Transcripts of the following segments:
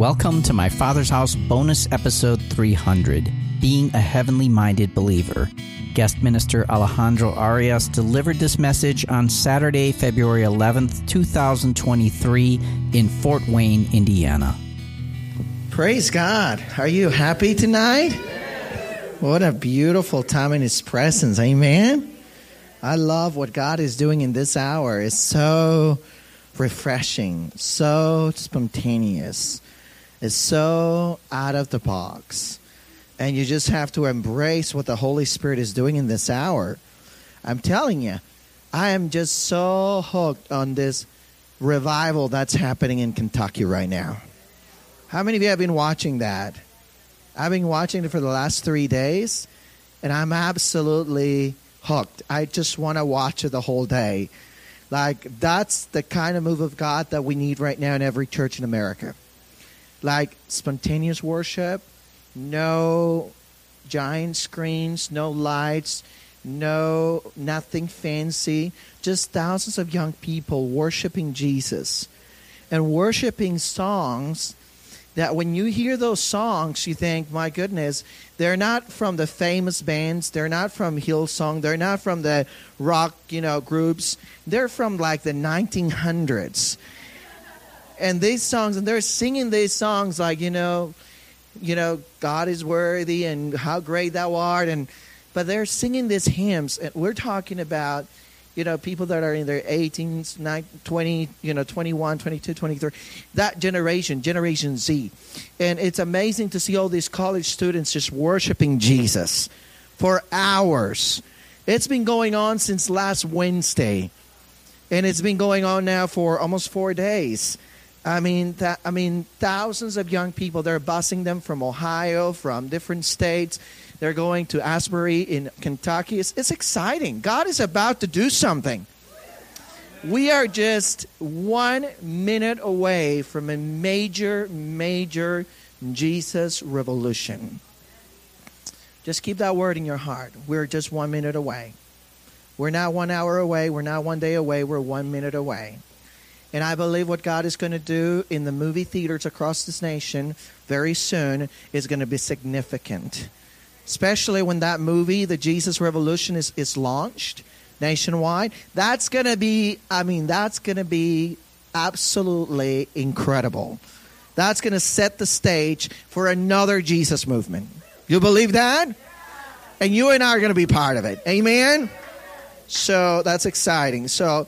Welcome to My Father's House bonus episode 300, Being a Heavenly Minded Believer. Guest minister Alejandro Arias delivered this message on Saturday, February 11th, 2023 in Fort Wayne, Indiana. Praise God. Are you happy tonight? What a beautiful time in His presence. Amen. I love what God is doing in this hour. It's so refreshing, so spontaneous. It's so out of the box. And you just have to embrace what the Holy Spirit is doing in this hour. I'm telling you, I am just so hooked on this revival that's happening in Kentucky right now. How many of you have been watching that? I've been watching it for the last 3 days, and I'm absolutely hooked. I just want to watch it the whole day. Like, that's the kind of move of God that we need right now in every church in America. Like, spontaneous worship, no giant screens, no lights, nothing fancy. Just thousands of young people worshiping Jesus and worshiping songs that when you hear those songs, you think, my goodness, they're not from the famous bands. They're not from Hillsong. They're not from the rock, groups. They're from like the 1900s. And these songs, and they're singing these songs like, God is worthy and how great thou art. But they're singing these hymns. And we're talking about, people that are in their 18s, 20, 21, 22, 23. That Generation Z. And it's amazing to see all these college students just worshiping Jesus for hours. It's been going on since last Wednesday. And it's been going on now for almost 4 days. I mean, thousands of young people, they're busing them from Ohio, from different states. They're going to Asbury in Kentucky. It's exciting. God is about to do something. We are just 1 minute away from a major Jesus revolution. Just keep that word in your heart. We're just 1 minute away. We're not 1 hour away. We're not 1 day away. We're 1 minute away. And I believe what God is going to do in the movie theaters across this nation very soon is going to be significant. Especially when that movie, The Jesus Revolution, is launched nationwide. That's going to be absolutely incredible. That's going to set the stage for another Jesus movement. You believe that? And you and I are going to be part of it. Amen? So that's exciting. So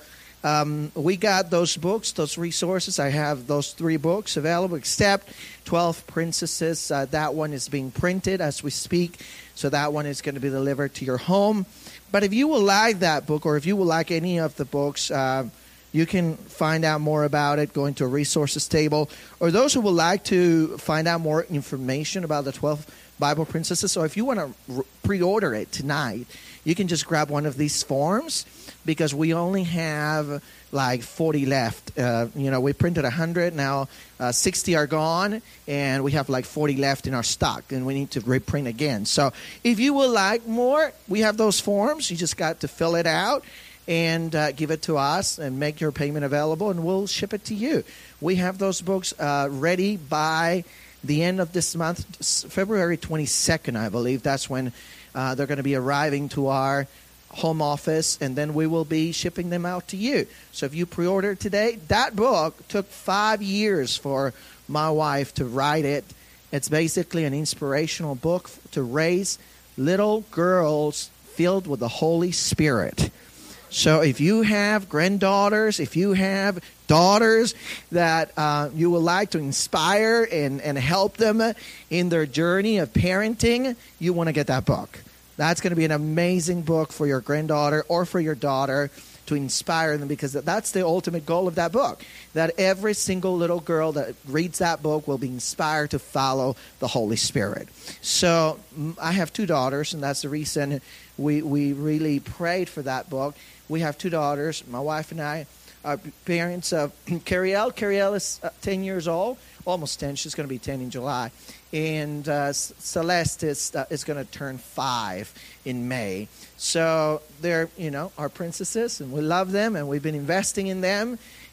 we got those books, those resources. I have those 3 books available, except 12 Princesses. That one is being printed as we speak, so that one is going to be delivered to your home. But if you would like that book, or if you would like any of the books, you can find out more about it going to a resources table. Or those who would like to find out more information about the 12 Bible Princesses, so if you want to pre-order it tonight, you can just grab one of these forms, because we only have like 40 left. We printed 100. Now 60 are gone, and we have like 40 left in our stock, and we need to reprint again. So if you would like more, we have those forms. You just got to fill it out and give it to us and make your payment available, and we'll ship it to you. We have those books ready by the end of this month, February 22nd, I believe. That's when they're going to be arriving to our home office, and then we will be shipping them out to you. So if you pre-order today, that book took 5 years for my wife to write it. It's basically an inspirational book to raise little girls filled with the Holy Spirit. So if you have granddaughters, if you have daughters that you would like to inspire and help them in their journey of parenting, you want to get that book. That's going to be an amazing book for your granddaughter or for your daughter to inspire them, because that's the ultimate goal of that book, that every single little girl that reads that book will be inspired to follow the Holy Spirit. So I have 2 daughters, and that's the reason we really prayed for that book. We have 2 daughters. My wife and I are parents of Cariel. Cariel is 10 years old, almost 10. She's going to be 10 in July. And Celeste is going to turn 5 in May. So they're, our princesses, and we love them, and we've been investing in them.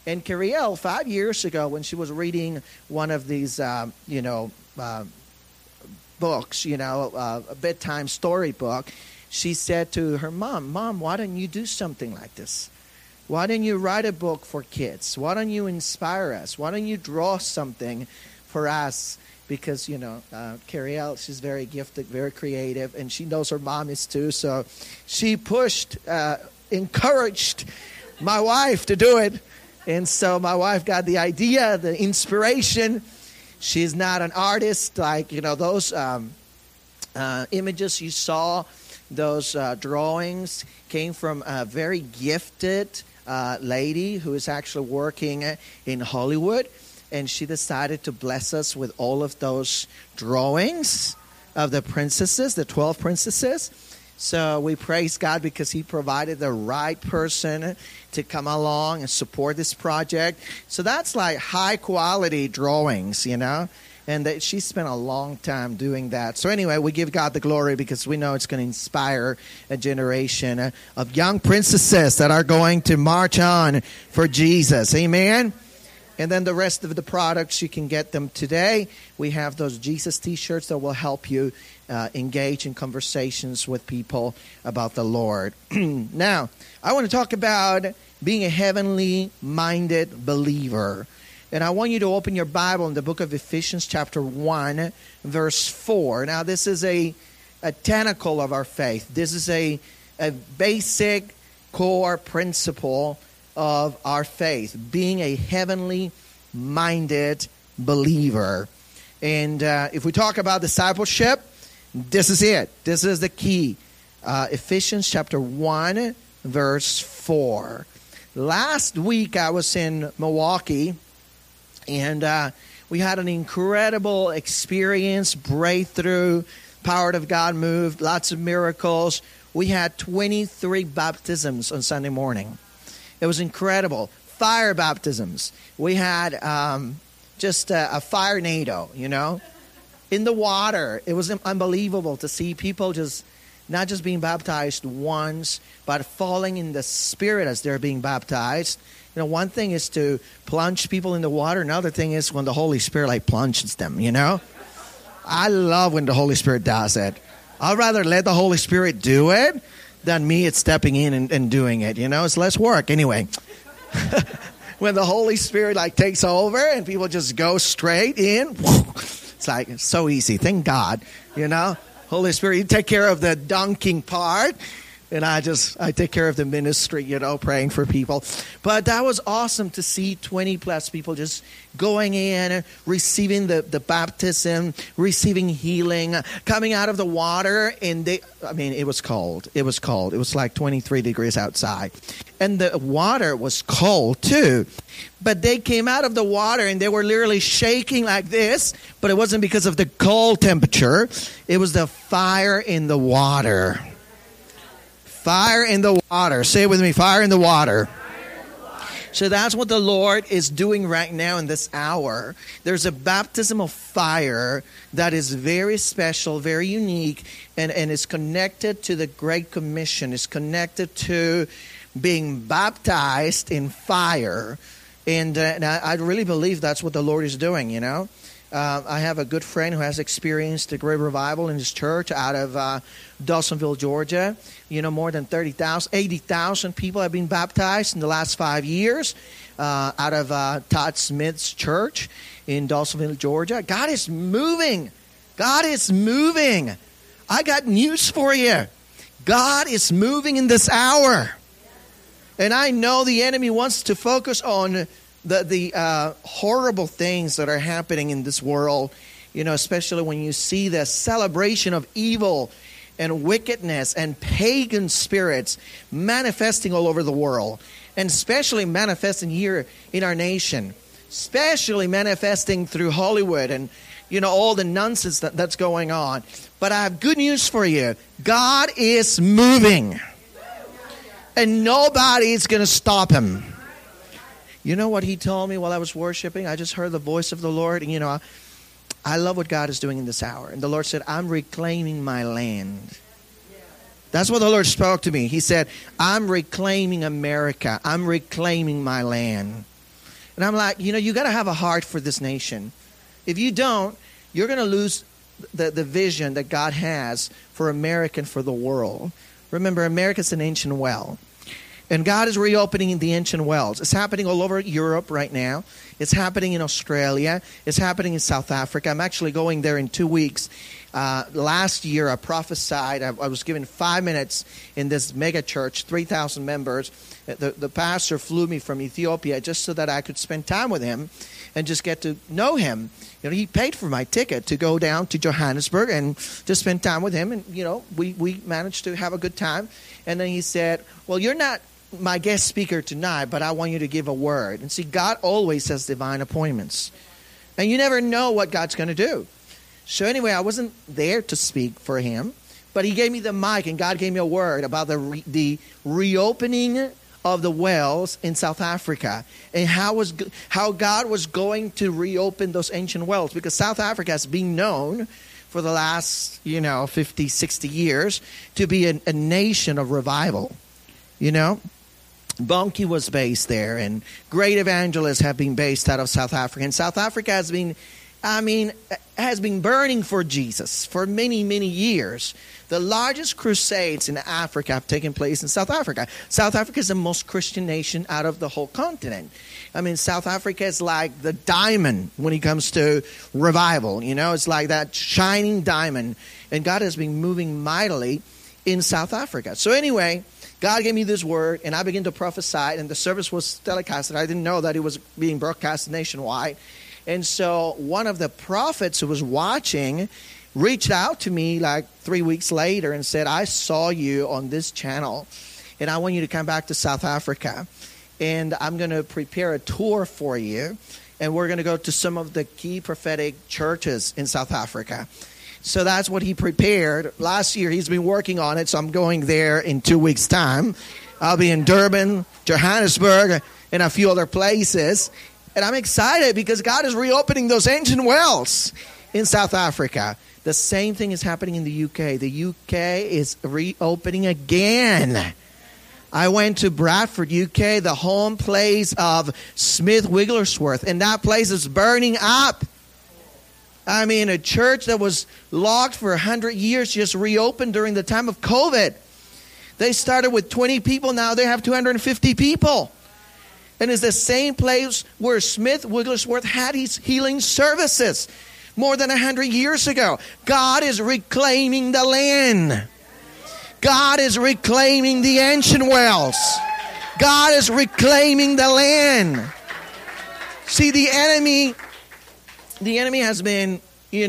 And Cariel, 5 years ago, when she was reading one of these, books, a bedtime story book, she said to her Mom, why don't you do something like this? Why don't you write a book for kids? Why don't you inspire us? Why don't you draw something for us? Because, Cariel, she's very gifted, very creative, and she knows her mom is too. So she encouraged my wife to do it. And so my wife got the idea, the inspiration. She's not an artist like, those images you saw, those drawings came from a very gifted lady who is actually working in Hollywood. And she decided to bless us with all of those drawings of the princesses, the 12 princesses. So we praise God because he provided the right person to come along and support this project. So that's like high quality drawings, and she spent a long time doing that. So anyway, we give God the glory because we know it's going to inspire a generation of young princesses that are going to march on for Jesus. Amen. And then the rest of the products, you can get them today. We have those Jesus T-shirts that will help you engage in conversations with people about the Lord. Now, I want to talk about being a heavenly-minded believer. And I want you to open your Bible in the book of Ephesians chapter 1, verse 4. Now, this is a tentacle of our faith. This is a basic core principle of our faith, being a heavenly-minded believer. And if we talk about discipleship, this is it. This is the key. Ephesians chapter 1, verse 4. Last week I was in Milwaukee, and we had an incredible experience, breakthrough, power of God moved, lots of miracles. We had 23 baptisms on Sunday morning. It was incredible. Fire baptisms. We had just a fire NATO, in the water. It was unbelievable to see people not just being baptized once, but falling in the Spirit as they're being baptized. One thing is to plunge people in the water. Another thing is when the Holy Spirit plunges them, I love when the Holy Spirit does it. I'd rather let the Holy Spirit do it than me stepping in and doing it. It's less work. Anyway, when the Holy Spirit takes over and people just go straight in, it's so easy. Thank God, Holy Spirit, you take care of the dunking part. And I take care of the ministry, praying for people. But that was awesome to see 20 plus people just going in, receiving the baptism, receiving healing, coming out of the water. And it was cold. It was cold. It was like 23 degrees outside. And the water was cold too. But they came out of the water and they were literally shaking like this. But it wasn't because of the cold temperature. It was the fire in the water. Fire in the water. Say it with me, fire in the water. So that's what the Lord is doing right now in this hour. There's a baptism of fire that is very special, very unique, and is connected to the Great Commission. It's connected to being baptized in fire. And I really believe that's what the Lord is doing, I have a good friend who has experienced a great revival in his church out of Dawsonville, Georgia. More than 80,000 people have been baptized in the last 5 years out of Todd Smith's church in Dawsonville, Georgia. God is moving. God is moving. I got news for you. God is moving in this hour. And I know the enemy wants to focus on the horrible things that are happening in this world, especially when you see the celebration of evil and wickedness and pagan spirits manifesting all over the world, and especially manifesting here in our nation, especially manifesting through Hollywood and, all the nonsense that's going on. But I have good news for you. God is moving, and nobody is going to stop him. You know what he told me while I was worshiping? I just heard the voice of the Lord. And, I love what God is doing in this hour. And the Lord said, I'm reclaiming my land. That's what the Lord spoke to me. He said, I'm reclaiming America. I'm reclaiming my land. And I'm like, you got to have a heart for this nation. If you don't, you're going to lose the vision that God has for America and for the world. Remember, America's an ancient well. And God is reopening the ancient wells. It's happening all over Europe right now. It's happening in Australia. It's happening in South Africa. I'm actually going there in 2 weeks. Last year, I prophesied. I was given 5 minutes in this mega church, 3,000 members. The pastor flew me from Ethiopia just so that I could spend time with him and just get to know him. He paid for my ticket to go down to Johannesburg and just spend time with him. And, we managed to have a good time. And then he said, well, you're not my guest speaker tonight, but I want you to give a word. And see, God always has divine appointments. And you never know what God's going to do. So anyway, I wasn't there to speak for him, but he gave me the mic and God gave me a word about the reopening of the wells in South Africa and how God was going to reopen those ancient wells, because South Africa has been known for the last, 50, 60 years to be a nation of revival. Bonnke was based there, and great evangelists have been based out of South Africa. And South Africa has been burning for Jesus for many, many years. The largest crusades in Africa have taken place in South Africa. South Africa is the most Christian nation out of the whole continent. South Africa is like the diamond when it comes to revival. It's like that shining diamond. And God has been moving mightily in South Africa. So anyway, God gave me this word, and I began to prophesy, and the service was telecasted. I didn't know that it was being broadcast nationwide. And so one of the prophets who was watching reached out to me like 3 weeks later and said, I saw you on this channel, and I want you to come back to South Africa. And I'm going to prepare a tour for you, and we're going to go to some of the key prophetic churches in South Africa. So that's what he prepared. Last year, he's been working on it, so I'm going there in 2 weeks' time. I'll be in Durban, Johannesburg, and a few other places. And I'm excited because God is reopening those ancient wells in South Africa. The same thing is happening in the UK. The UK is reopening again. I went to Bradford, UK, the home place of Smith Wigglesworth, and that place is burning up. A church that was locked for 100 years just reopened during the time of COVID. They started with 20 people. Now they have 250 people. And it's the same place where Smith Wigglesworth had his healing services more than 100 years ago. God is reclaiming the land. God is reclaiming the ancient wells. God is reclaiming the land. See, the enemy has been, he's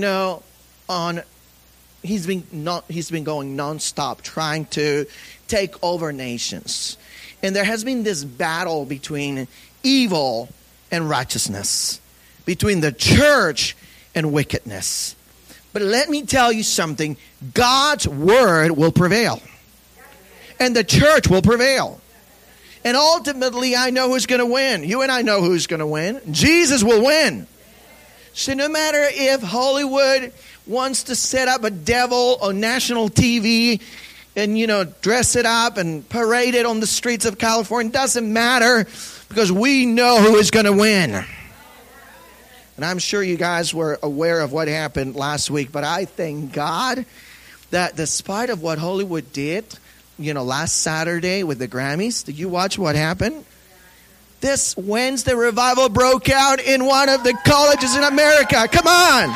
been going nonstop trying to take over nations. And there has been this battle between evil and righteousness, between the church and wickedness. But let me tell you something. God's word will prevail. And the church will prevail. And ultimately, I know who's going to win. You and I know who's going to win. Jesus will win. So no matter if Hollywood wants to set up a devil on national TV and, dress it up and parade it on the streets of California, it doesn't matter, because we know who is going to win. And I'm sure you guys were aware of what happened last week, but I thank God that despite of what Hollywood did, last Saturday with the Grammys, did you watch what happened? This Wednesday, revival broke out in one of the colleges in America. Come on.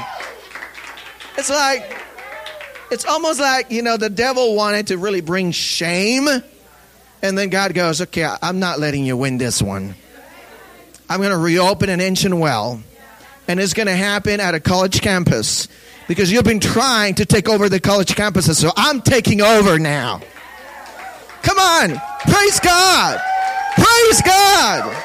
It's almost like, the devil wanted to really bring shame. And then God goes, okay, I'm not letting you win this one. I'm going to reopen an ancient well. And it's going to happen at a college campus. Because you've been trying to take over the college campuses. So I'm taking over now. Come on. Praise God. Praise God.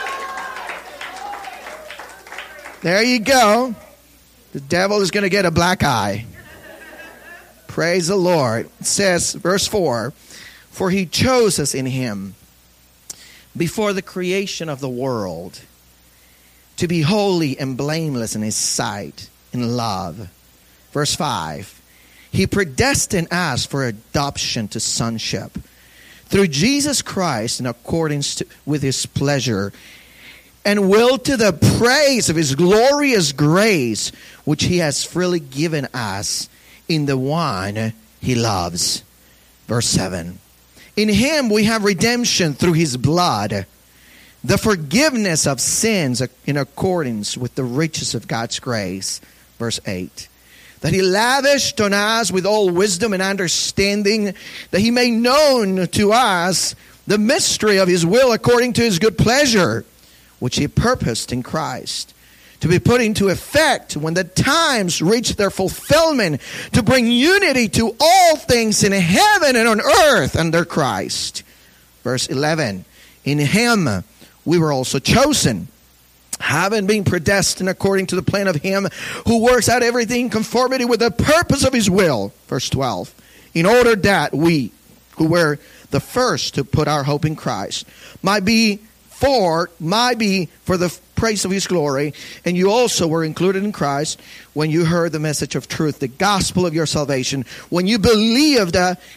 There you go. The devil is going to get a black eye. Praise the Lord. It says, verse 4, for he chose us in him before the creation of the world to be holy and blameless in his sight in love. Verse 5, he predestined us for adoption to sonship through Jesus Christ in accordance with his pleasure and will to the praise of his glorious grace, which he has freely given us in the one he loves. Verse 7. In him we have redemption through his blood, the forgiveness of sins in accordance with the riches of God's grace. Verse 8. That he lavished on us with all wisdom and understanding, that he made known to us the mystery of his will according to his good pleasure, which he purposed in Christ, to be put into effect when the times reach their fulfillment, to bring unity to all things in heaven and on earth under Christ. Verse 11. In him we were also chosen, having been predestined according to the plan of him who works out everything in conformity with the purpose of his will. Verse 12. In order that we, who were the first to put our hope in Christ, might be for the praise of his glory. And you also were included in Christ when you heard the message of truth, the gospel of your salvation. When you believed,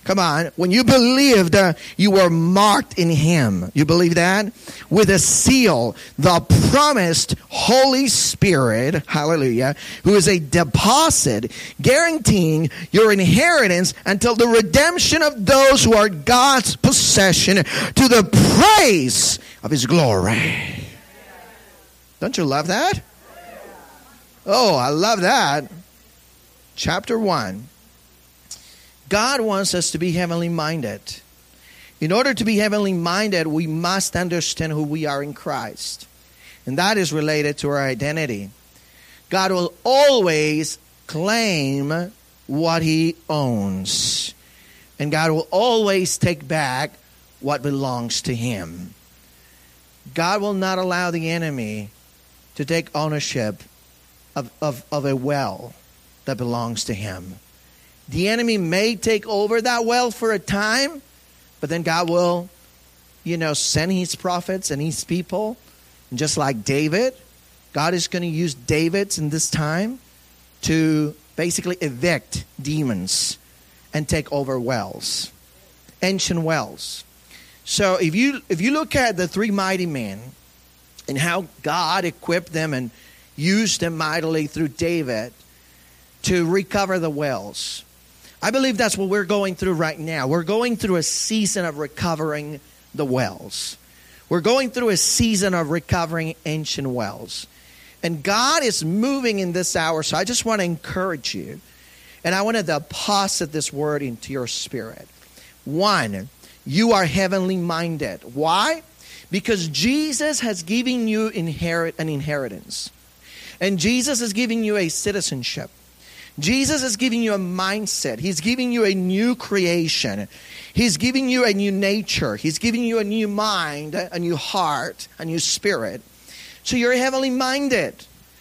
you were marked in him. You believe that? With a seal, the promised Holy Spirit, hallelujah, who is a deposit guaranteeing your inheritance until the redemption of those who are God's possession, to the praise of his glory. Don't you love that? Oh, I love that. Chapter 1. God wants us to be heavenly minded. In order to be heavenly minded, we must understand who we are in Christ. And that is related to our identity. God will always claim what he owns. And God will always take back what belongs to him. God will not allow the enemy to take ownership of a well that belongs to him. The enemy may take over that well for a time, but then God will, send his prophets and his people. And just like David, God is going to use David in this time to basically evict demons and take over wells, ancient wells. So if you look at the three mighty men and how God equipped them and used them mightily through David to recover the wells, I believe that's what we're going through right now. We're going through a season of recovering the wells. We're going through a season of recovering ancient wells. And God is moving in this hour, so I just want to encourage you. And I want to deposit this word into your spirit. 1, you are heavenly minded. Why? Because Jesus has given you an inheritance. And Jesus is giving you a citizenship. Jesus is giving you a mindset. He's giving you a new creation. He's giving you a new nature. He's giving you a new mind, a new heart, a new spirit. So you're heavenly minded.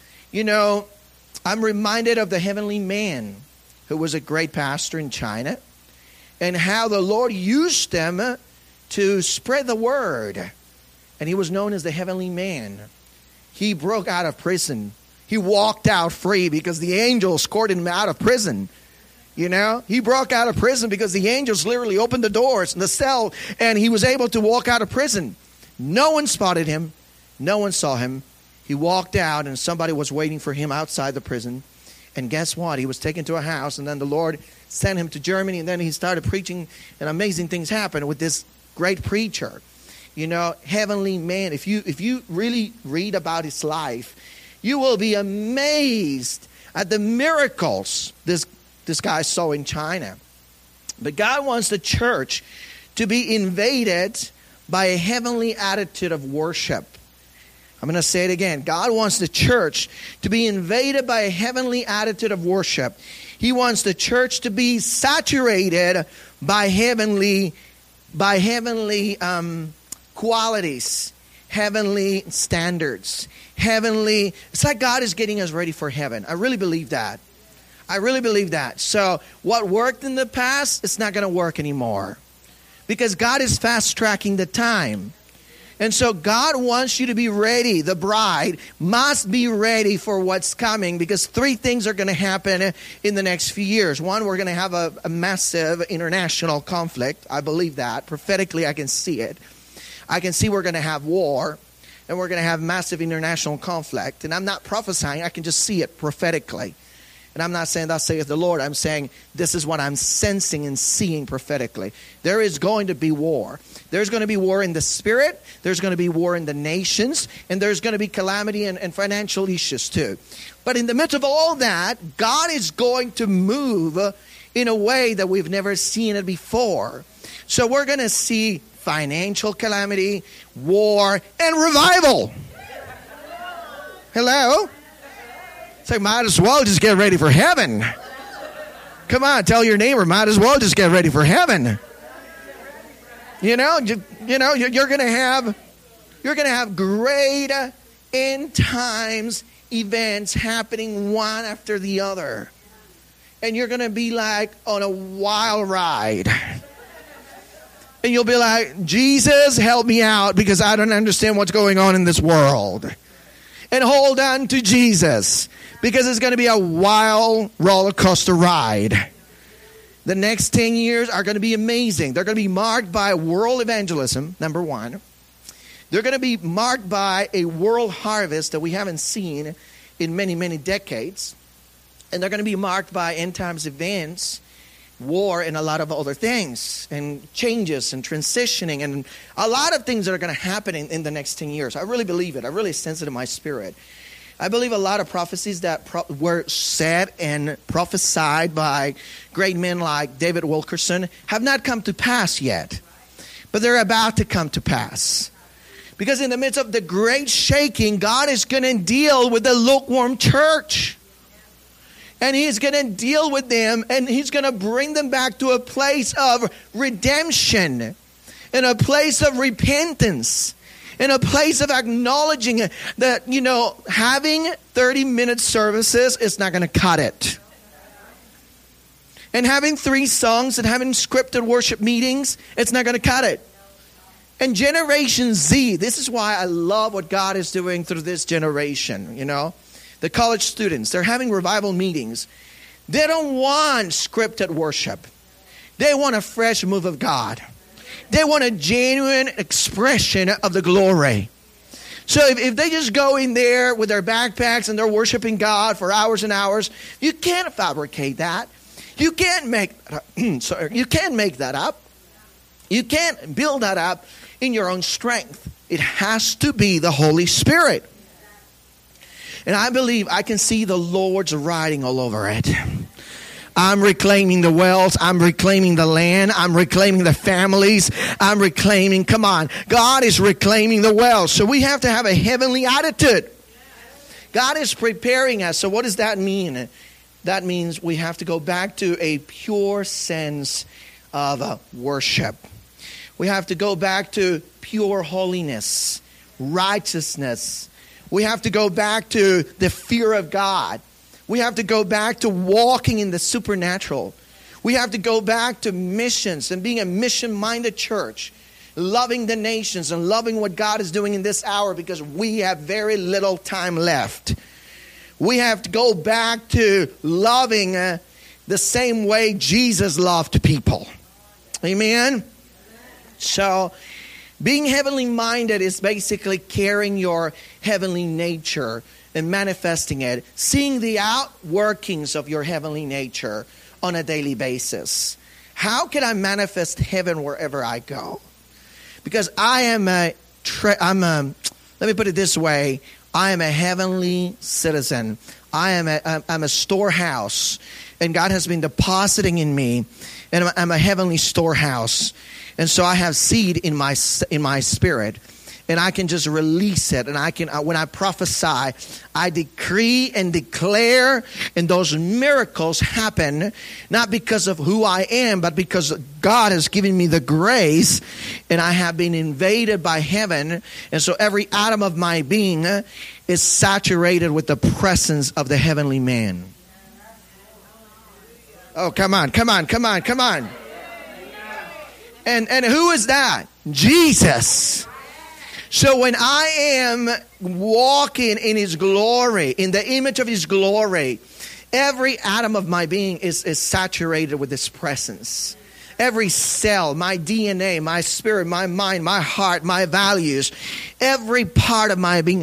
I'm reminded of the heavenly man who was a great pastor in China, and how the Lord used them to spread the word. And he was known as the heavenly man. He broke out of prison. He walked out free because the angels escorted him out of prison. He broke out of prison because the angels literally opened the doors in the cell, and he was able to walk out of prison. No one spotted him. No one saw him. He walked out, and somebody was waiting for him outside the prison. And guess what? He was taken to a house, and then the Lord sent him to Germany, and then he started preaching, and amazing things happened with this great preacher. Heavenly man. If you really read about his life, you will be amazed at the miracles this guy saw in China. But God wants the church to be invaded by a heavenly attitude of worship. I'm going to say it again. God wants the church to be invaded by a heavenly attitude of worship. He wants the church to be saturated by heavenly qualities, heavenly standards, heavenly. It's like God is getting us ready for heaven. I really believe that. So what worked in the past, it's not going to work anymore, because God is fast tracking the time. And so God wants you to be ready. The bride must be ready for what's coming, because 3 things are going to happen in the next few years. 1, we're going to have a massive international conflict. I believe that. Prophetically, I can see it. I can see we're going to have war. and we're going to have massive international conflict. And I'm not prophesying. I can just see it prophetically. And I'm not saying thus saith the Lord. I'm saying this is what I'm sensing and seeing prophetically. There is going to be war. There's going to be war in the spirit. There's going to be war in the nations. And there's going to be calamity and financial issues too. But in the midst of all that, God is going to move in a way that we've never seen it before. So we're going to see financial calamity, war, and revival. Hello? Say, might as well just get ready for heaven. Come on, tell your neighbor, might as well just get ready for heaven. You're going to have great end times events happening one after the other. And you're going to be like on a wild ride. And you'll be like, Jesus, help me out because I don't understand what's going on in this world. And hold on to Jesus because it's going to be a wild roller coaster ride. The next 10 years are going to be amazing. They're going to be marked by world evangelism, number one. They're going to be marked by a world harvest that we haven't seen in many, many decades. And they're going to be marked by end times events, war, and a lot of other things, and changes and transitioning, and a lot of things that are going to happen in the next 10 years. I really believe it. I really sense it in my spirit. I believe a lot of prophecies that were said and prophesied by great men like David Wilkerson have not come to pass yet, but they're about to come to pass. Because in the midst of the great shaking, God is going to deal with the lukewarm church. And He's going to deal with them, and He's going to bring them back to a place of redemption, and a place of repentance, and a place of acknowledging that, having 30-minute services is not going to cut it. And having 3 songs and having scripted worship meetings, it's not going to cut it. And Generation Z, this is why I love what God is doing through this generation, The college students, they're having revival meetings. They don't want scripted worship. They want a fresh move of God. They want a genuine expression of the glory. So if they just go in there with their backpacks and they're worshiping God for hours and hours, you can't fabricate that. You can't make you can't make that up. You can't build that up in your own strength. It has to be the Holy Spirit. And I believe I can see the Lord's writing all over it. I'm reclaiming the wells. I'm reclaiming the land. I'm reclaiming the families. I'm reclaiming, come on. God is reclaiming the wells. So we have to have a heavenly attitude. God is preparing us. So what does that mean? That means we have to go back to a pure sense of worship. We have to go back to pure holiness, righteousness. We have to go back to the fear of God. We have to go back to walking in the supernatural. We have to go back to missions and being a mission-minded church, loving the nations and loving what God is doing in this hour because we have very little time left. We have to go back to loving the same way Jesus loved people. Amen? So, being heavenly minded is basically carrying your heavenly nature and manifesting it, seeing the outworkings of your heavenly nature on a daily basis. How can I manifest heaven wherever I go? Because let me put it this way, I am a heavenly citizen. I'm a storehouse, and God has been depositing in me, and I'm a heavenly storehouse. And so I have seed in my spirit, and I can just release it. And when I prophesy, I decree and declare, and those miracles happen not because of who I am, but because God has given me the grace, and I have been invaded by heaven. And so every atom of my being is saturated with the presence of the heavenly man. Oh, come on. And who is that? Jesus. So when I am walking in His glory, in the image of His glory, every atom of my being is saturated with His presence. every cell, my DNA, my spirit, my mind, my heart, my values, every part of my being.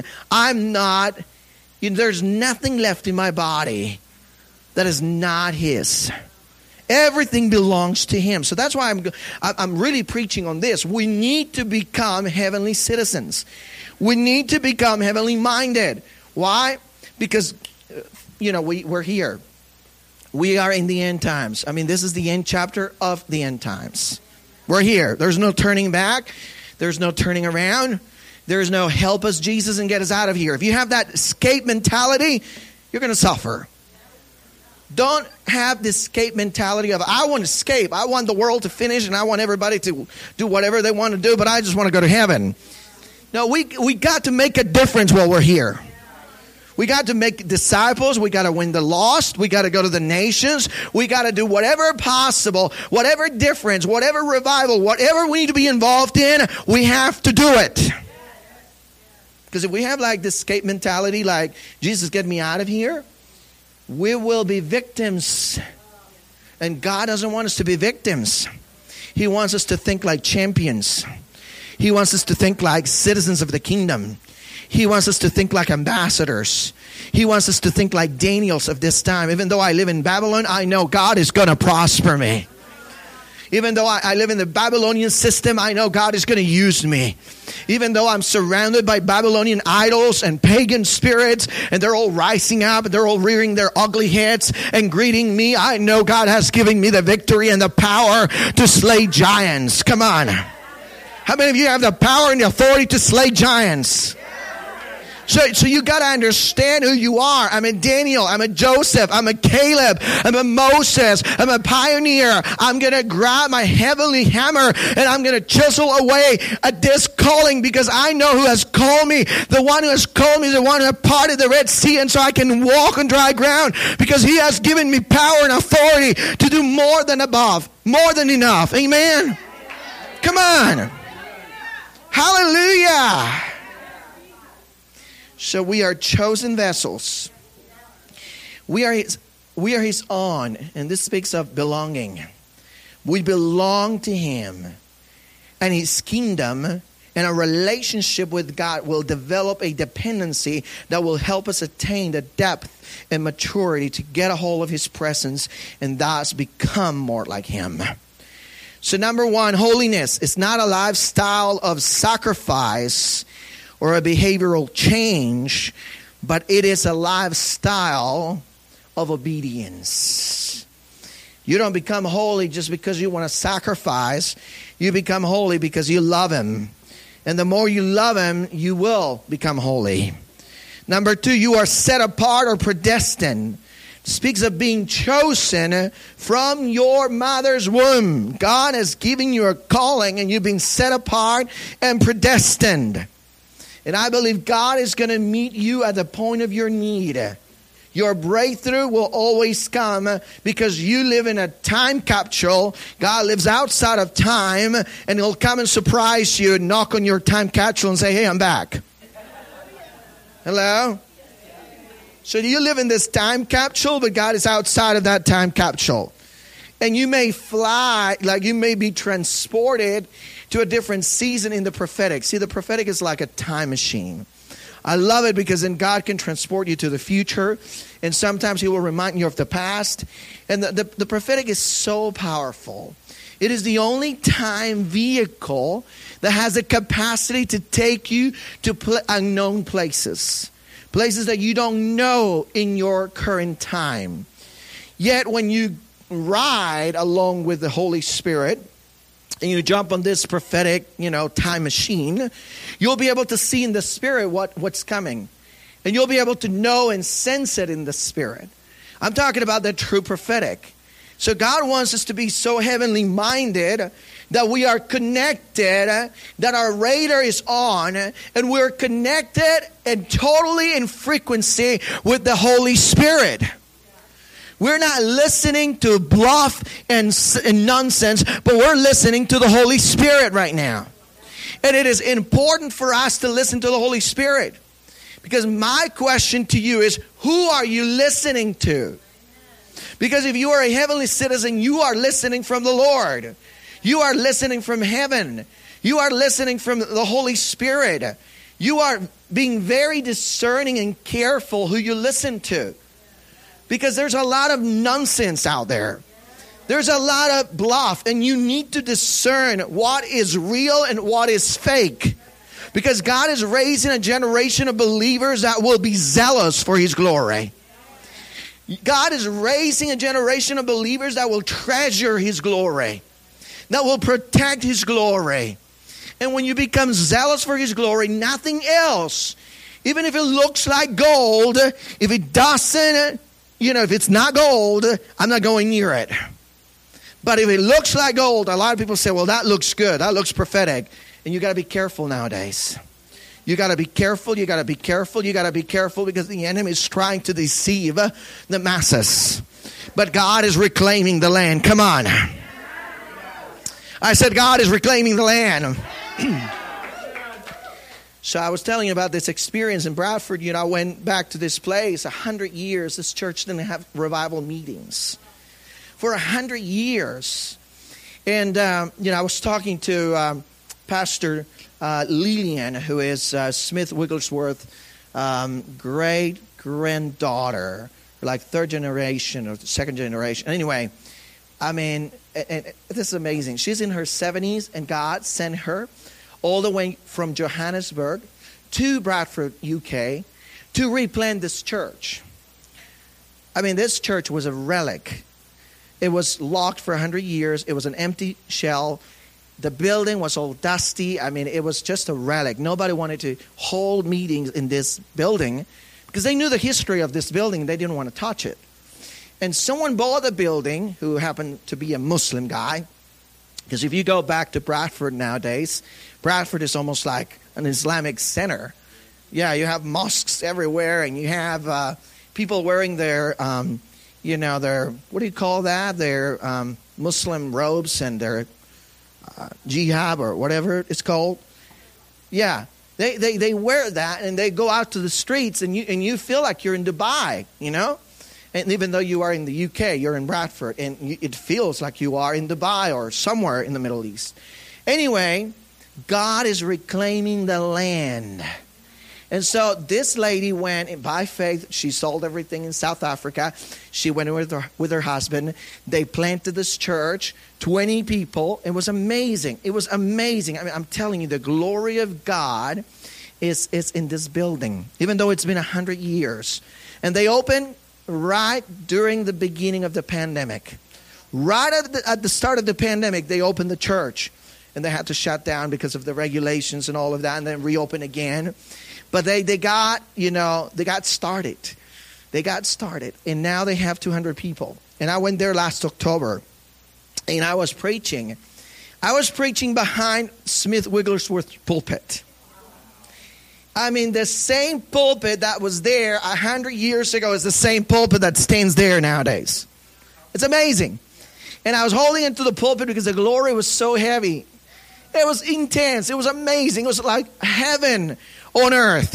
There's nothing left in my body that is not His. Everything belongs to Him. So that's why I'm really preaching on this. We need to become heavenly citizens. We need to become heavenly minded. Why? Because, we're here. We are in the end times. I mean, this is the end chapter of the end times. We're here. There's no turning back. There's no turning around. There's no help us, Jesus, and get us out of here. If you have that escape mentality, you're going to suffer. Don't have this escape mentality of, I want to escape. I want the world to finish and I want everybody to do whatever they want to do, but I just want to go to heaven. No, we got to make a difference while we're here. We got to make disciples. We got to win the lost. We got to go to the nations. We got to do whatever possible, whatever difference, whatever revival, whatever we need to be involved in, we have to do it. Because if we have like this escape mentality, like, Jesus, get me out of here, we will be victims. And God doesn't want us to be victims. He wants us to think like champions. He wants us to think like citizens of the kingdom. He wants us to think like ambassadors. He wants us to think like Daniels of this time. Even though I live in Babylon, I know God is going to prosper me. Even though I live in the Babylonian system, I know God is going to use me. Even though I'm surrounded by Babylonian idols and pagan spirits, and they're all rising up, they're all rearing their ugly heads and greeting me, I know God has given me the victory and the power to slay giants. Come on. How many of you have the power and the authority to slay giants? So you got to understand who you are. I'm a Daniel. I'm a Joseph. I'm a Caleb. I'm a Moses. I'm a pioneer. I'm going to grab my heavenly hammer and I'm going to chisel away at this calling, because I know who has called me. The one who has called me is the one who has parted the Red Sea, and so I can walk on dry ground, because He has given me power and authority to do more than above, more than enough. Amen? Come on. Hallelujah. So we are chosen vessels. We are His own. And this speaks of belonging. We belong to Him. And His kingdom and a relationship with God will develop a dependency that will help us attain the depth and maturity to get a hold of His presence and thus become more like Him. So number one, holiness is not a lifestyle of sacrifice or a behavioral change, but it is a lifestyle of obedience. You don't become holy just because you want to sacrifice. You become holy because you love Him. And the more you love Him, you will become holy. Number two, you are set apart or predestined. It speaks of being chosen from your mother's womb. God has given you a calling and you've been set apart and predestined. And I believe God is going to meet you at the point of your need. Your breakthrough will always come because you live in a time capsule. God lives outside of time, and He'll come and surprise you and knock on your time capsule and say, hey, I'm back. Hello? So you live in this time capsule, but God is outside of that time capsule. And you may fly, like you may be transported to a different season in the prophetic. See, the prophetic is like a time machine. I love it because then God can transport you to the future, and sometimes He will remind you of the past. And the prophetic is so powerful. It is the only time vehicle that has the capacity to take you to unknown places. Places that you don't know in your current time. Yet when you ride along with the Holy Spirit, and you jump on this prophetic, time machine, you'll be able to see in the Spirit what's coming. And you'll be able to know and sense it in the Spirit. I'm talking about the true prophetic. So God wants us to be so heavenly minded that we are connected, that our radar is on, and we're connected and totally in frequency with the Holy Spirit. We're not listening to bluff and nonsense, but we're listening to the Holy Spirit right now. And it is important for us to listen to the Holy Spirit. Because my question to you is, who are you listening to? Because if you are a heavenly citizen, you are listening from the Lord. You are listening from heaven. You are listening from the Holy Spirit. You are being very discerning and careful who you listen to. Because there's a lot of nonsense out there. There's a lot of bluff, and you need to discern what is real and what is fake. Because God is raising a generation of believers that will be zealous for His glory. God is raising a generation of believers that will treasure His glory, that will protect His glory. And when you become zealous for His glory, nothing else, even if it looks like gold, if it doesn't, if it's not gold, I'm not going near it. But if it looks like gold, a lot of people say, well, that looks good. That looks prophetic. And you got to be careful nowadays. You got to be careful. You got to be careful. You got to be careful because the enemy is trying to deceive the masses. But God is reclaiming the land. Come on. I said God is reclaiming the land. So I was telling you about this experience in Bradford. I went back to this place. 100 years, this church didn't have revival meetings. For 100 years. And, I was talking to Pastor Lillian, who is Smith Wigglesworth's great-granddaughter, like third generation or second generation. Anyway, and this is amazing. She's in her 70s, and God sent her all the way from Johannesburg to Bradford, UK, to replant this church. This church was a relic. It was locked for 100 years. It was an empty shell. The building was all dusty. It was just a relic. Nobody wanted to hold meetings in this building because they knew the history of this building. They didn't want to touch it. And someone bought the building who happened to be a Muslim guy. Because if you go back to Bradford nowadays, Bradford is almost like an Islamic center. Yeah, you have mosques everywhere, and you have people wearing their... their, what do you call that? Their Muslim robes and their jihad or whatever it's called. Yeah, they wear that and they go out to the streets and you feel like you're in Dubai, And even though you are in the UK, you're in Bradford, and it feels like you are in Dubai or somewhere in the Middle East. Anyway, God is reclaiming the land. And so this lady went by faith. She sold everything in South Africa. She went with her husband. They planted this church, 20 people. It was amazing. It was amazing. I'm telling you, the glory of God is in this building, even though it's been 100 years. And they opened right during the beginning of the pandemic. Right at the start of the pandemic, they opened the church. And they had to shut down because of the regulations and all of that, and then reopen again. But they got started. They got started. And now they have 200 people. And I went there last October. And I was preaching. Behind Smith Wigglesworth's pulpit. The same pulpit that was there 100 years ago is the same pulpit that stands there nowadays. It's amazing. And I was holding into the pulpit because the glory was so heavy. It was intense. It was amazing. It was like heaven on earth,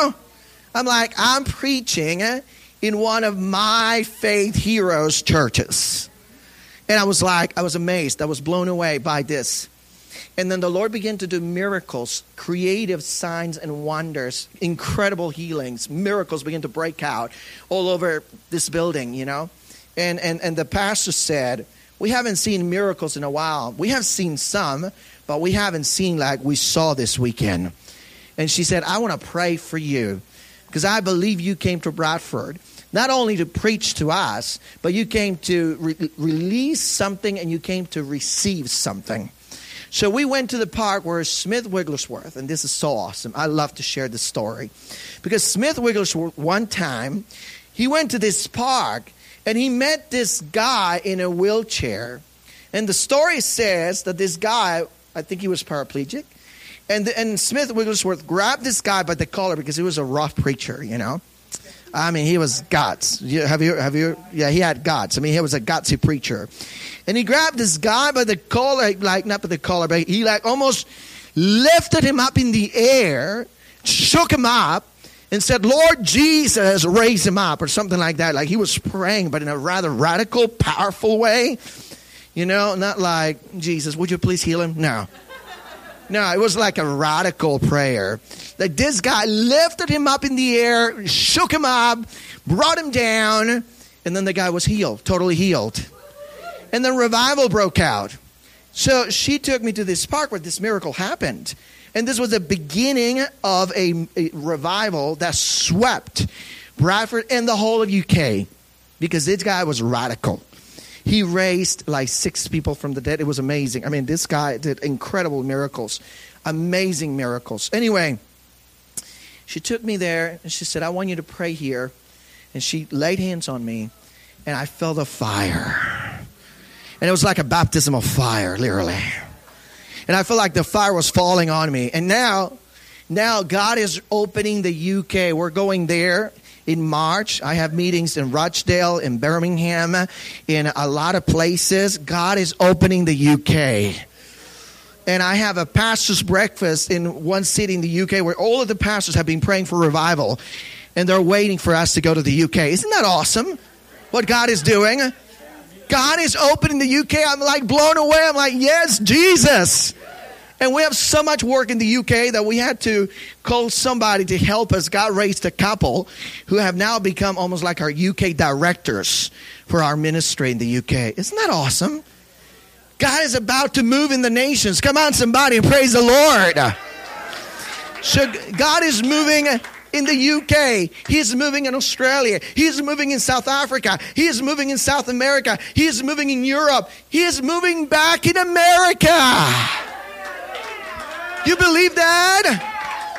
I'm preaching in one of my faith heroes' churches. And I was amazed. I was blown away by this. And then the Lord began to do miracles, creative signs and wonders, incredible healings. Miracles began to break out all over this building, And the pastor said, we haven't seen miracles in a while. We have seen some, but we haven't seen like we saw this weekend. And she said, I want to pray for you because I believe you came to Bradford not only to preach to us, but you came to release something and you came to receive something. So we went to the park where Smith Wigglesworth, and this is so awesome. I love to share this story. Because Smith Wigglesworth, one time, he went to this park and he met this guy in a wheelchair. And the story says that this guy, I think he was paraplegic, and Smith Wigglesworth grabbed this guy by the collar because he was a rough preacher, he was guts. Have you? Yeah, he had guts. He was a gutsy preacher. And he grabbed this guy by the collar, like not by the collar, but he almost lifted him up in the air, shook him up, and said, Lord Jesus, raise him up, or something like that. Like he was praying, but in a rather radical, powerful way. You know, not like, Jesus, would you please heal him? No. No, it was like a radical prayer. Like this guy lifted him up in the air, shook him up, brought him down, and then the guy was healed, totally healed. And then revival broke out. So she took me to this park where this miracle happened. And this was the beginning of a revival that swept Bradford and the whole of UK, because this guy was radical. He raised like 6 people from the dead. It was amazing. I mean, this guy did incredible miracles, amazing miracles. Anyway, she took me there and she said, I want you to pray here. And she laid hands on me and I felt a fire. And it was like a baptism of fire, literally. And I felt like the fire was falling on me. And now God is opening the UK. We're going there in March. I have meetings in Rochdale, in Birmingham, in a lot of places. God is opening the UK. And I have a pastor's breakfast in one city in the UK where all of the pastors have been praying for revival. And they're waiting for us to go to the UK. Isn't that awesome? What God is doing? God is opening the UK. I'm like blown away. I'm like, yes, Jesus. And we have so much work in the UK that we had to call somebody to help us. God raised a couple who have now become almost like our UK directors for our ministry in the UK. Isn't that awesome? God is about to move in the nations. Come on, somebody, and praise the Lord. So God is moving in the UK. He is moving in Australia. He is moving in South Africa. He is moving in South America. He is moving in Europe. He is moving back in America. You believe that?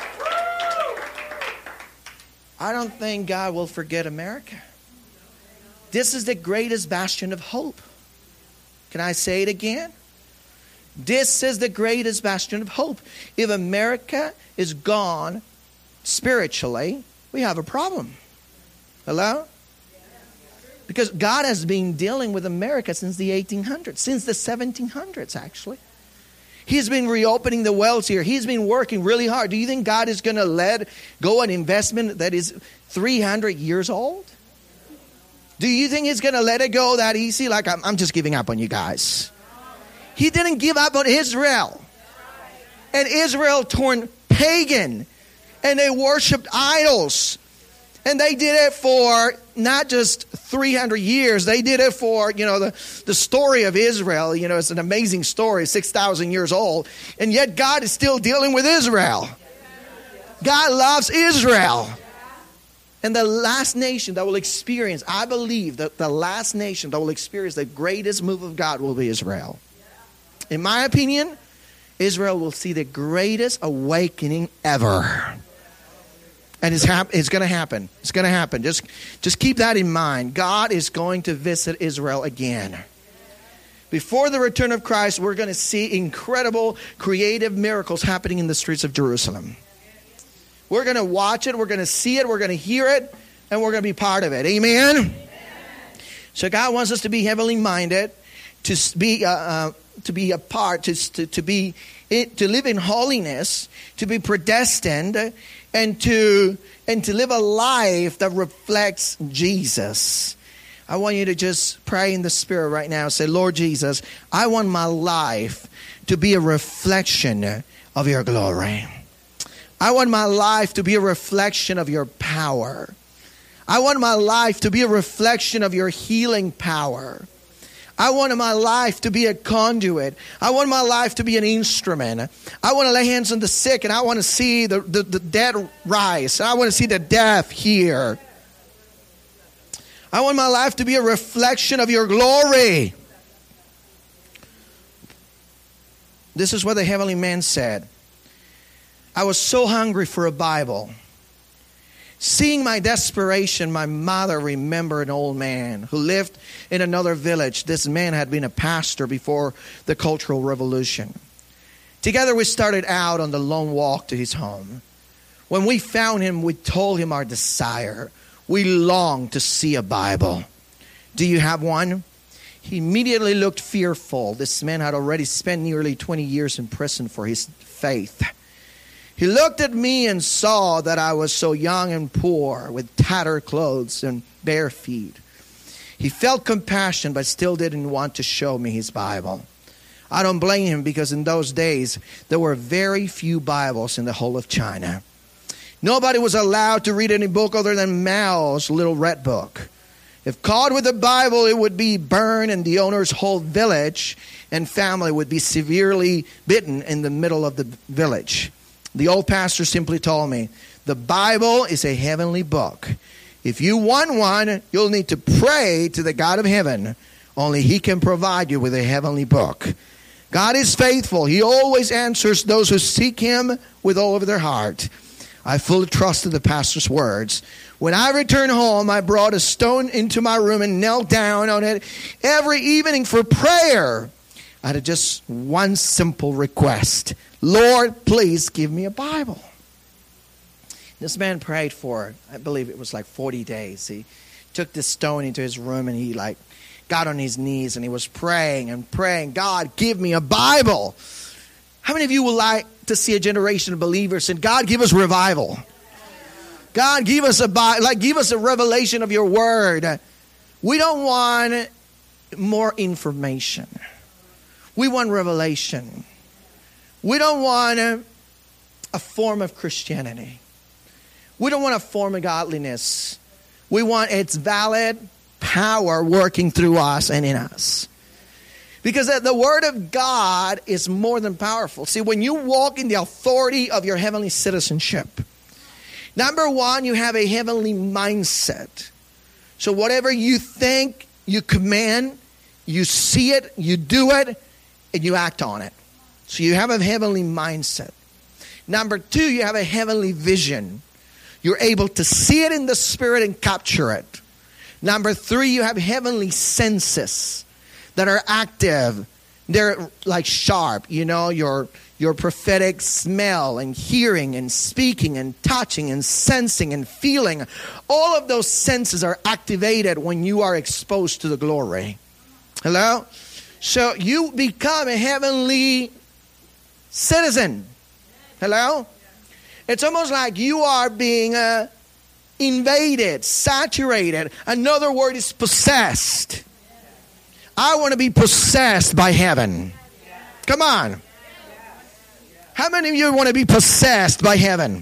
I don't think God will forget America. This is the greatest bastion of hope. Can I say it again? This is the greatest bastion of hope. If America is gone spiritually, we have a problem. Hello? Because God has been dealing with America since the 1800s, since the 1700s actually. He's been reopening the wells here. He's been working really hard. Do you think God is going to let go an investment that is 300 years old? Do you think He's going to let it go that easy? Like, I'm just giving up on you guys. He didn't give up on Israel. And Israel turned pagan. And they worshipped idols. And they did it for not just 300 years. They did it for, the story of Israel. It's an amazing story, 6,000 years old. And yet God is still dealing with Israel. God loves Israel. And the last nation that will experience, I believe that the last nation that will experience the greatest move of God will be Israel. In my opinion, Israel will see the greatest awakening ever. And it's going to happen. It's going to happen. Just keep that in mind. God is going to visit Israel again. Before the return of Christ, we're going to see incredible creative miracles happening in the streets of Jerusalem. We're going to watch it. We're going to see it. We're going to hear it. And we're going to be part of it. Amen? Amen. So God wants us to be heavenly minded, to be a part, to live in holiness, to be predestined, and to live a life that reflects Jesus. I want you to just pray in the Spirit right now. Say, Lord Jesus, I want my life to be a reflection of your glory. I want my life to be a reflection of your power. I want my life to be a reflection of your healing power. I want my life to be a conduit. I want my life to be an instrument. I want to lay hands on the sick, and I want to see the dead rise. I want to see the deaf hear. I want my life to be a reflection of your glory. This is what the heavenly man said. I was so hungry for a Bible. Seeing my desperation, my mother remembered an old man who lived in another village. This man had been a pastor before the Cultural Revolution. Together we started out on the long walk to his home. When we found him, we told him our desire. We longed to see a Bible. Do you have one? He immediately looked fearful. This man had already spent nearly 20 years in prison for his faith. He looked at me and saw that I was so young and poor, with tattered clothes and bare feet. He felt compassion, but still didn't want to show me his Bible. I don't blame him, because in those days, there were very few Bibles in the whole of China. Nobody was allowed to read any book other than Mao's little red book. If caught with a Bible, it would be burned, and the owner's whole village and family would be severely bitten in the middle of the village. The old pastor simply told me, the Bible is a heavenly book. If you want one, you'll need to pray to the God of heaven. Only he can provide you with a heavenly book. God is faithful. He always answers those who seek him with all of their heart. I fully trusted the pastor's words. When I returned home, I brought a stone into my room and knelt down on it every evening for prayer. I had just one simple request. Lord, please give me a Bible. This man prayed for, I believe it was like 40 days. He took this stone into his room and he got on his knees and he was praying and praying, God, give me a Bible. How many of you would like to see a generation of believers and God, give us revival? God, give us give us a revelation of your word. We don't want more information. We want revelation. We don't want a form of Christianity. We don't want a form of godliness. We want its valid power working through us and in us. Because the Word of God is more than powerful. See, when you walk in the authority of your heavenly citizenship, number one, you have a heavenly mindset. So whatever you think, you command, you see it, you do it, and you act on it. So you have a heavenly mindset. Number two, you have a heavenly vision. You're able to see it in the spirit and capture it. Number three, you have heavenly senses that are active. They're like sharp, your prophetic smell and hearing and speaking and touching and sensing and feeling. All of those senses are activated when you are exposed to the glory. Hello? So you become a heavenly citizen. Hello? It's almost like you are being invaded, saturated. Another word is possessed. I want to be possessed by heaven. Come on. How many of you want to be possessed by heaven?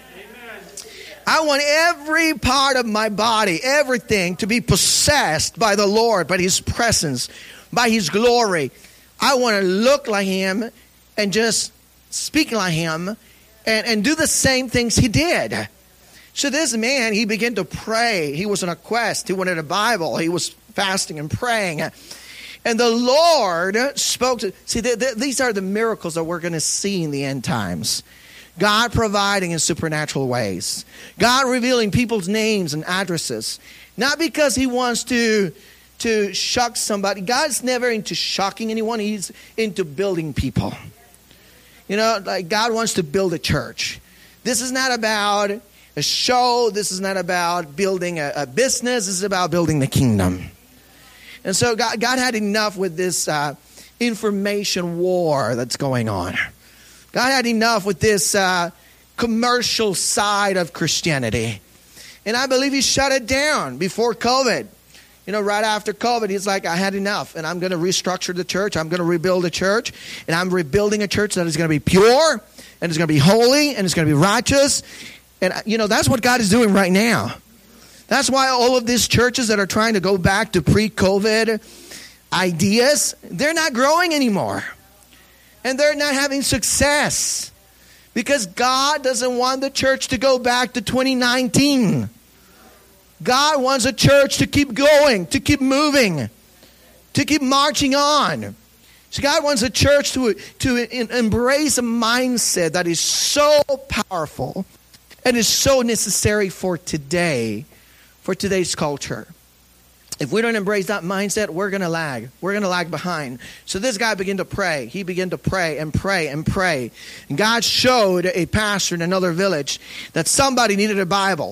I want every part of my body, everything, to be possessed by the Lord, by his presence, by his glory. I want to look like him and just speak like him and do the same things he did. So this man, he began to pray. He was on a quest. He wanted a Bible. He was fasting and praying. And the Lord spoke to... See, these are the miracles that we're going to see in the end times. God providing in supernatural ways. God revealing people's names and addresses. Not because he wants to shock somebody. God's never into shocking anyone. He's into building people. Like God wants to build a church. This is not about a show. This is not about building a business. This is about building the kingdom. And so God had enough with this information war that's going on. God had enough with this commercial side of Christianity. And I believe he shut it down before COVID. Right after COVID, he's like, I had enough. And I'm going to restructure the church. I'm going to rebuild the church. And I'm rebuilding a church that is going to be pure. And it's going to be holy. And it's going to be righteous. And, that's what God is doing right now. That's why all of these churches that are trying to go back to pre-COVID ideas, they're not growing anymore. And they're not having success. Because God doesn't want the church to go back to 2019. God wants a church to keep going, to keep moving, to keep marching on. So God wants a church to embrace a mindset that is so powerful and is so necessary for today, for today's culture. If we don't embrace that mindset, we're going to lag. We're going to lag behind. So this guy began to pray. He began to pray and pray and pray. And God showed a pastor in another village that somebody needed a Bible.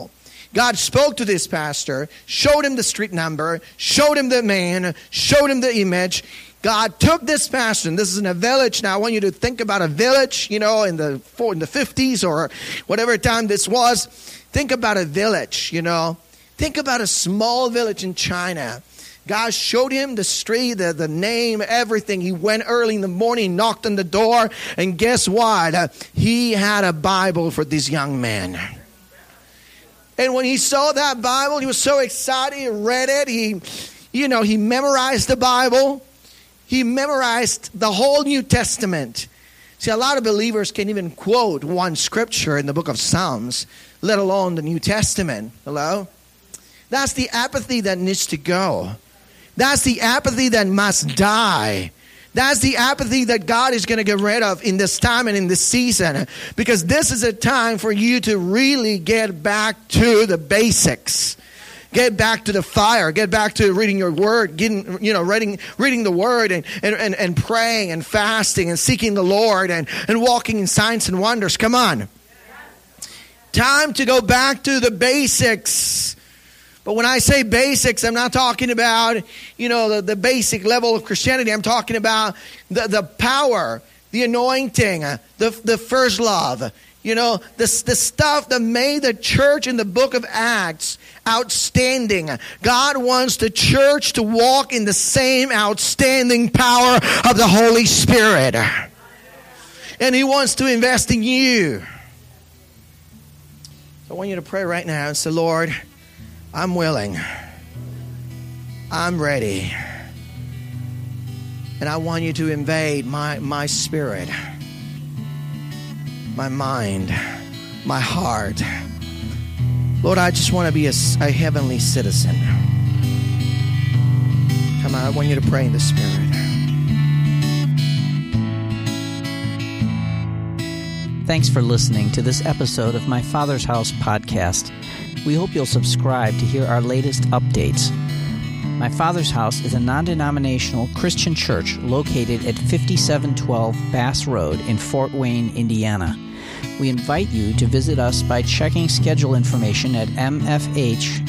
God spoke to this pastor, showed him the street number, showed him the man, showed him the image. God took this pastor, and this is in a village. Now I want you to think about a village, in the 50s or whatever time this was. Think about a village, Think about a small village in China. God showed him the street, the name, everything. He went early in the morning, knocked on the door, and guess what? He had a Bible for this young man. And when he saw that Bible, he was so excited. He read it. He memorized the Bible. He memorized the whole New Testament. See, a lot of believers can't even quote one scripture in the book of Psalms, let alone the New Testament. Hello? That's the apathy that needs to go. That's the apathy that must die. That's the apathy that God is going to get rid of in this time and in this season. Because this is a time for you to really get back to the basics. Get back to the fire. Get back to reading your word. Reading the word and praying and fasting and seeking the Lord and walking in signs and wonders. Come on. Time to go back to the basics. But when I say basics, I'm not talking about, the basic level of Christianity. I'm talking about the power, the anointing, the first love. The stuff that made the church in the book of Acts outstanding. God wants the church to walk in the same outstanding power of the Holy Spirit. And He wants to invest in you. So I want you to pray right now and say, Lord, I'm willing. I'm ready. And I want you to invade my spirit, my mind, my heart. Lord, I just want to be a heavenly citizen. Come on, I want you to pray in the Spirit. Thanks for listening to this episode of My Father's House podcast. We hope you'll subscribe to hear our latest updates. My Father's House is a non-denominational Christian church located at 5712 Bass Road in Fort Wayne, Indiana. We invite you to visit us by checking schedule information at mfhfw.org.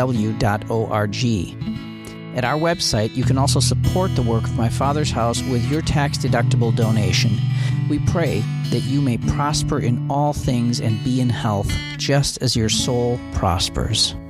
At our website, you can also support the work of My Father's House with your tax-deductible donation. We pray that you may prosper in all things and be in health, just as your soul prospers.